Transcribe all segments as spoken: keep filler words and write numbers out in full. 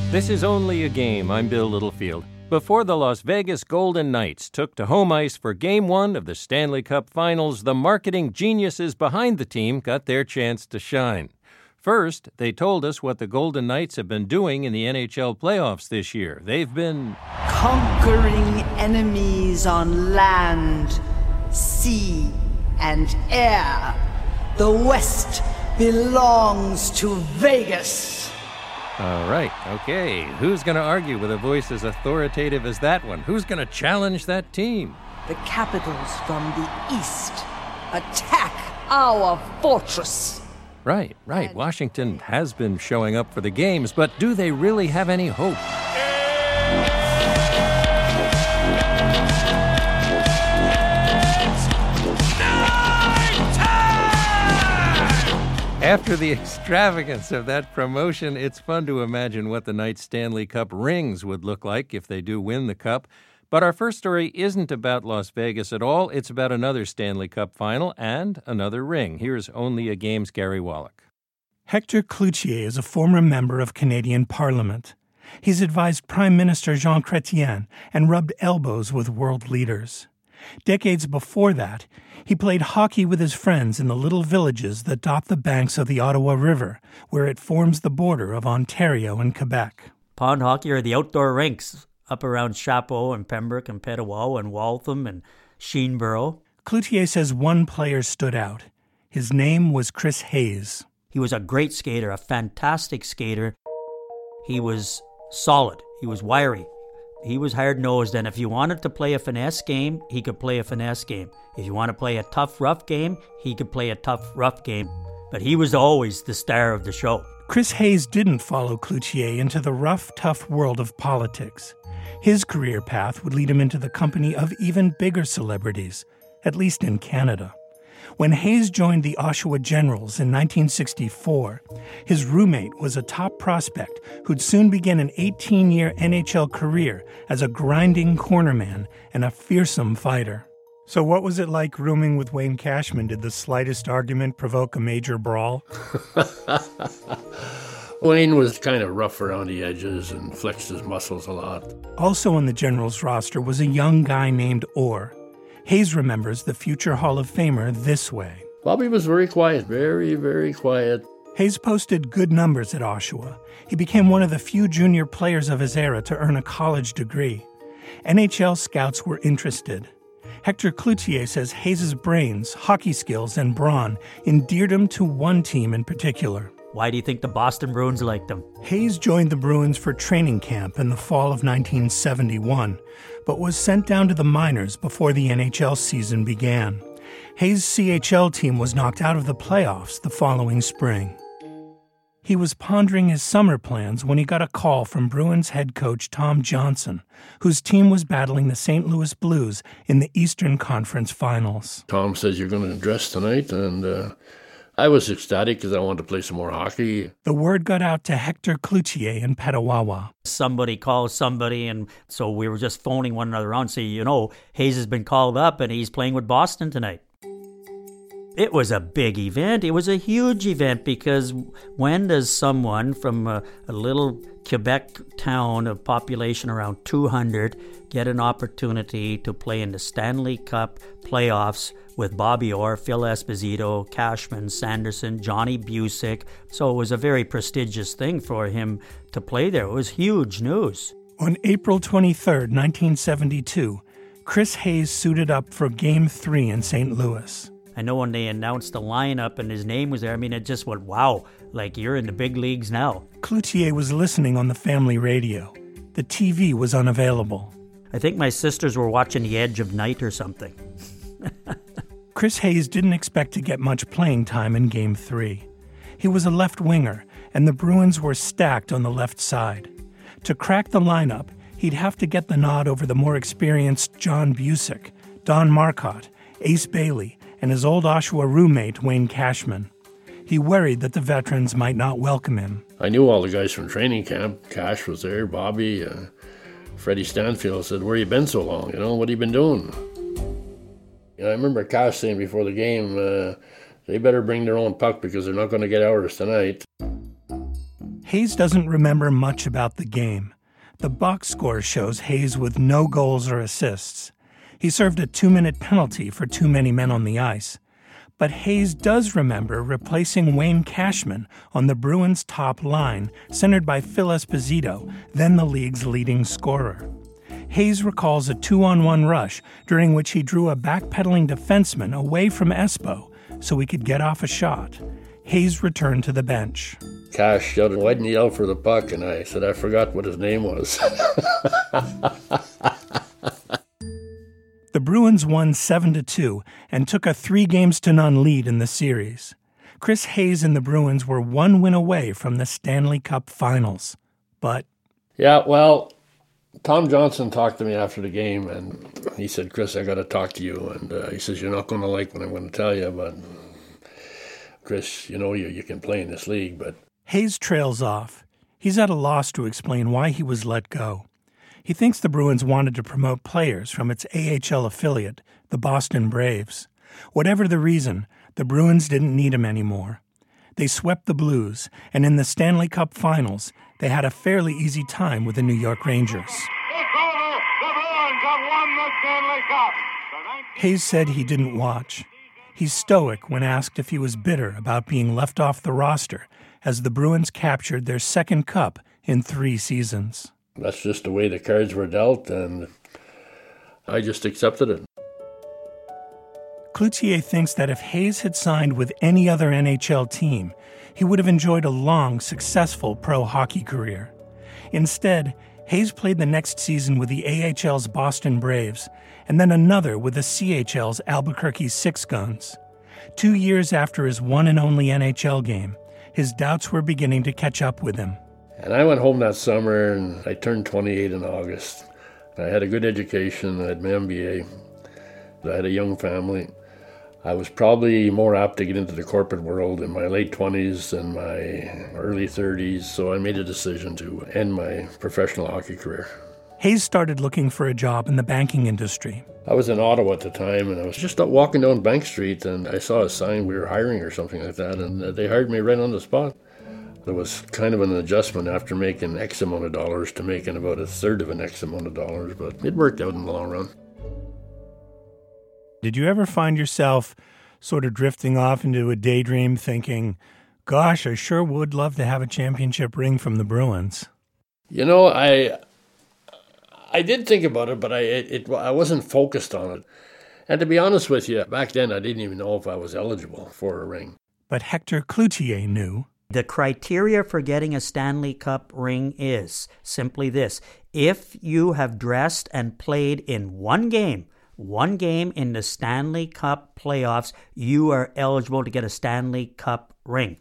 This is Only a Game. I'm Bill Littlefield. Before the Las Vegas Golden Knights took to home ice for Game one of the Stanley Cup Finals, the marketing geniuses behind the team got their chance to shine. First, they told us what the Golden Knights have been doing in the N H L playoffs this year. They've been conquering enemies on land, sea, and air. The West belongs to Vegas. All right, okay. Who's going to argue with a voice as authoritative as that one? Who's going to challenge that team? The Capitals from the East attack our fortress. Right, right. Washington has been showing up for the games, but do they really have any hope? After the extravagance of that promotion, it's fun to imagine what the Knights' Stanley Cup rings would look like if they do win the Cup. But our first story isn't about Las Vegas at all. It's about another Stanley Cup final and another ring. Here's Only a Game's Gary Wallach. Hector Cloutier is a former member of Canadian Parliament. He's advised Prime Minister Jean Chrétien and rubbed elbows with world leaders. Decades before that, he played hockey with his friends in the little villages that dot the banks of the Ottawa River, where it forms the border of Ontario and Quebec. Pond hockey are the outdoor rinks up around Chapeau and Pembroke and Petawawa and Waltham and Sheenborough. Cloutier says one player stood out. His name was Chris Hayes. He was a great skater, a fantastic skater. He was solid. He was wiry. He was hard-nosed, and if you wanted to play a finesse game, he could play a finesse game. If you want to play a tough, rough game, he could play a tough, rough game. But he was always the star of the show. Chris Hayes didn't follow Cloutier into the rough, tough world of politics. His career path would lead him into the company of even bigger celebrities, at least in Canada. When Hayes joined the Oshawa Generals in nineteen sixty-four, his roommate was a top prospect who'd soon begin an eighteen-year N H L career as a grinding cornerman and a fearsome fighter. So what was it like rooming with Wayne Cashman? Did the slightest argument provoke a major brawl? Wayne was kind of rough around the edges and flexed his muscles a lot. Also on the Generals roster was a young guy named Orr. Hayes remembers the future Hall of Famer this way. Bobby was very quiet, very, very quiet. Hayes posted good numbers at Oshawa. He became one of the few junior players of his era to earn a college degree. N H L scouts were interested. Hector Cloutier says Hayes' brains, hockey skills, and brawn endeared him to one team in particular. Why do you think the Boston Bruins liked him? Hayes joined the Bruins for training camp in the fall of nineteen seventy-one, but was sent down to the minors before the N H L season began. Hayes' C H L team was knocked out of the playoffs the following spring. He was pondering his summer plans when he got a call from Bruins head coach Tom Johnson, whose team was battling the Saint Louis Blues in the Eastern Conference Finals. Tom says, "You're going to dress tonight," and uh, I was ecstatic because I wanted to play some more hockey. The word got out to Hector Cloutier in Petawawa. Somebody calls somebody, and so we were just phoning one another around, saying, you know, Hayes has been called up and he's playing with Boston tonight. It was a big event. It was a huge event because when does someone from a, a little Quebec town of population around two hundred get an opportunity to play in the Stanley Cup playoffs with Bobby Orr, Phil Esposito, Cashman, Sanderson, Johnny Busick? So it was a very prestigious thing for him to play there. It was huge news. On April twenty-third, nineteen seventy-two, Chris Hayes suited up for Game three in Saint Louis. I know when they announced the lineup and his name was there, I mean, it just went, wow, like you're in the big leagues now. Cloutier was listening on the family radio. The T V was unavailable. I think my sisters were watching The Edge of Night or something. Chris Hayes didn't expect to get much playing time in Game three. He was a left winger, and the Bruins were stacked on the left side. To crack the lineup, he'd have to get the nod over the more experienced John Busick, Don Marcotte, Ace Bailey, and his old Oshawa roommate, Wayne Cashman. He worried that the veterans might not welcome him. I knew all the guys from training camp. Cash was there, Bobby, uh, Freddie Stanfield said, "Where you been so long? You know, what have you been doing?" And I remember Cash saying before the game, uh, they better bring their own puck because they're not going to get ours tonight. Hayes doesn't remember much about the game. The box score shows Hayes with no goals or assists. He served a two-minute penalty for too many men on the ice. But Hayes does remember replacing Wayne Cashman on the Bruins' top line, centered by Phil Esposito, then the league's leading scorer. Hayes recalls a two-on-one rush during which he drew a backpedaling defenseman away from Espo so he could get off a shot. Hayes returned to the bench. Cash shouted, "Why didn't you yell for the puck?" And I said, "I forgot what his name was." The Bruins won seven to two and took a three games to none lead in the series. Chris Hayes and the Bruins were one win away from the Stanley Cup Finals. But... Yeah, well, Tom Johnson talked to me after the game, and he said, "Chris, I got to talk to you." And uh, he says, "You're not going to like what I'm going to tell you, but Chris, you know you, you can play in this league." But Hayes trails off. He's at a loss to explain why he was let go. He thinks the Bruins wanted to promote players from its A H L affiliate, the Boston Braves. Whatever the reason, the Bruins didn't need him anymore. They swept the Blues, and in the Stanley Cup Finals, they had a fairly easy time with the New York Rangers. It's over. The Bruins have won the Stanley Cup. Hayes said he didn't watch. He's stoic when asked if he was bitter about being left off the roster as the Bruins captured their second cup in three seasons. that's just the way the cards were dealt, and I just accepted it. Cloutier thinks that if Hayes had signed with any other N H L team, he would have enjoyed a long, successful pro hockey career. Instead, Hayes played the next season with the A H L's Boston Braves, and then another with the C H L's Albuquerque Six Guns. Two years after his one and only N H L game, his doubts were beginning to catch up with him. And I went home that summer, and I turned twenty-eight in August. I had a good education, I had my M B A, I had a young family. I was probably more apt to get into the corporate world in my late twenties and my early thirties, so I made a decision to end my professional hockey career. Hayes started looking for a job in the banking industry. I was in Ottawa at the time, and I was just walking down Bank Street, and I saw a sign we were hiring or something like that, and they hired me right on the spot. There was kind of an adjustment after making X amount of dollars to making about a third of an X amount of dollars, but it worked out in the long run. Did you ever find yourself sort of drifting off into a daydream thinking, gosh, I sure would love to have a championship ring from the Bruins? You know, I I did think about it, but I it, it I wasn't focused on it. And to be honest with you, back then I didn't even know if I was eligible for a ring. But Hector Cloutier knew. The criteria for getting a Stanley Cup ring is simply this. If you have dressed and played in one game, one game in the Stanley Cup playoffs, you are eligible to get a Stanley Cup ring.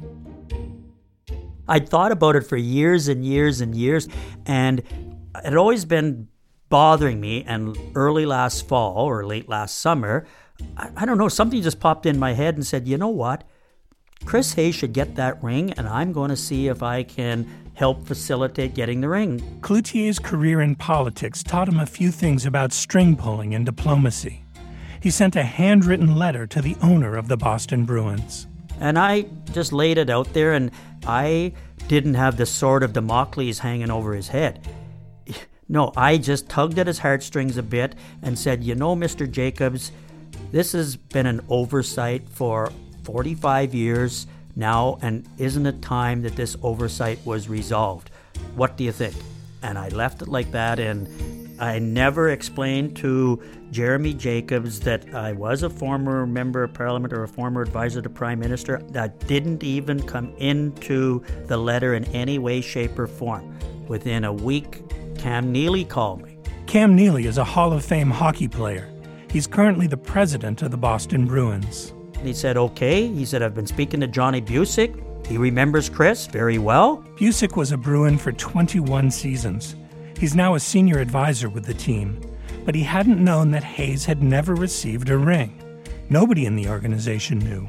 I'd thought about it for years and years and years, and it had always been bothering me. And early last fall or late last summer, I, I don't know, something just popped in my head and said, you know what? Chris Hayes should get that ring, and I'm going to see if I can help facilitate getting the ring. Cloutier's career in politics taught him a few things about string pulling and diplomacy. He sent a handwritten letter to the owner of the Boston Bruins. And I just laid it out there, and I didn't have the sword of Damocles hanging over his head. No, I just tugged at his heartstrings a bit and said, you know, Mister Jacobs, this has been an oversight for forty-five years now, and isn't it time that this oversight was resolved? What do you think? And I left it like that, and I never explained to Jeremy Jacobs that I was a former member of Parliament or a former advisor to Prime Minister. That didn't even come into the letter in any way, shape, or form. Within a week, Cam Neely called me. Cam Neely is a Hall of Fame hockey player. He's currently the president of the Boston Bruins. He said, okay. He said, I've been speaking to Johnny Busick. He remembers Chris very well. Busick was a Bruin for twenty-one seasons. He's now a senior advisor with the team. But he hadn't known that Hayes had never received a ring. Nobody in the organization knew.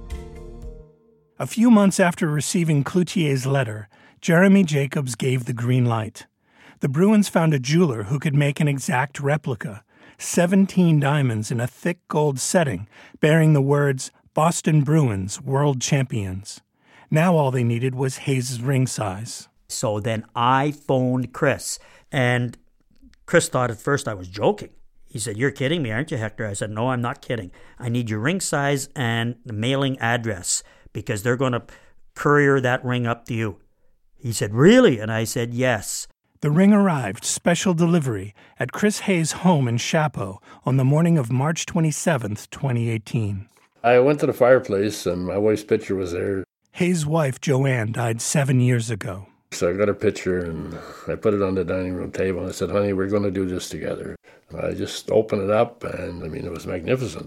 A few months after receiving Cloutier's letter, Jeremy Jacobs gave the green light. The Bruins found a jeweler who could make an exact replica. seventeen diamonds in a thick gold setting bearing the words Boston Bruins World Champions. Now all they needed was Hayes' ring size. So then I phoned Chris, and Chris thought at first I was joking. He said, "You're kidding me, aren't you, Hector?" I said, "No, I'm not kidding. I need your ring size and the mailing address because they're going to courier that ring up to you." He said, "Really?" And I said, "Yes." The ring arrived, special delivery, at Chris Hayes' home in Chapeau on the morning of March twenty-seventh, twenty eighteen. I went to the fireplace and my wife's picture was there. Hayes' wife, Joanne, died seven years ago. So I got her picture and I put it on the dining room table and I said, "Honey, we're going to do this together." And I just opened it up and, I mean, it was magnificent.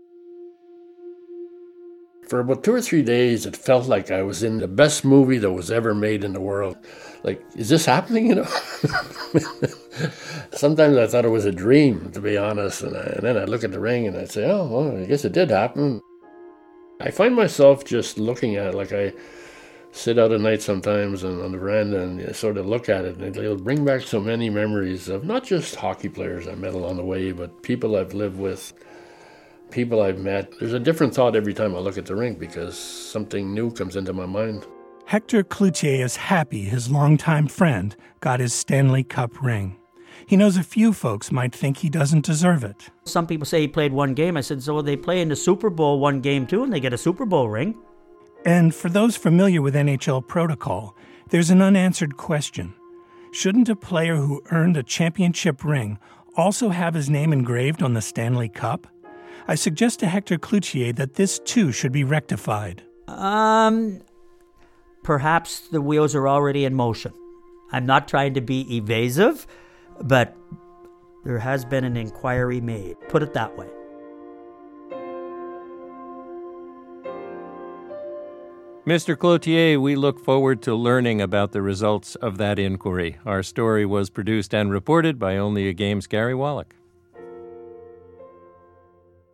For about two or three days, it felt like I was in the best movie that was ever made in the world. Like, is this happening, you know? Sometimes I thought it was a dream, to be honest. And, I, and then I'd look at the ring and I'd say, oh, well, I guess it did happen. I find myself just looking at it like I sit out at night sometimes and on the veranda and sort of look at it. And it'll bring back so many memories of not just hockey players I met along the way, but people I've lived with, people I've met. There's a different thought every time I look at the rink because something new comes into my mind. Hector Cloutier is happy his longtime friend got his Stanley Cup ring. He knows a few folks might think he doesn't deserve it. Some people say he played one game. I said, so they play in the Super Bowl one game too, and they get a Super Bowl ring. And for those familiar with N H L protocol, there's an unanswered question. Shouldn't a player who earned a championship ring also have his name engraved on the Stanley Cup? I suggest to Hector Cloutier that this too should be rectified. Um, perhaps the wheels are already in motion. I'm not trying to be evasive, but there has been an inquiry made. Put it that way. Mister Cloutier, we look forward to learning about the results of that inquiry. Our story was produced and reported by Only a Game's Gary Wallach.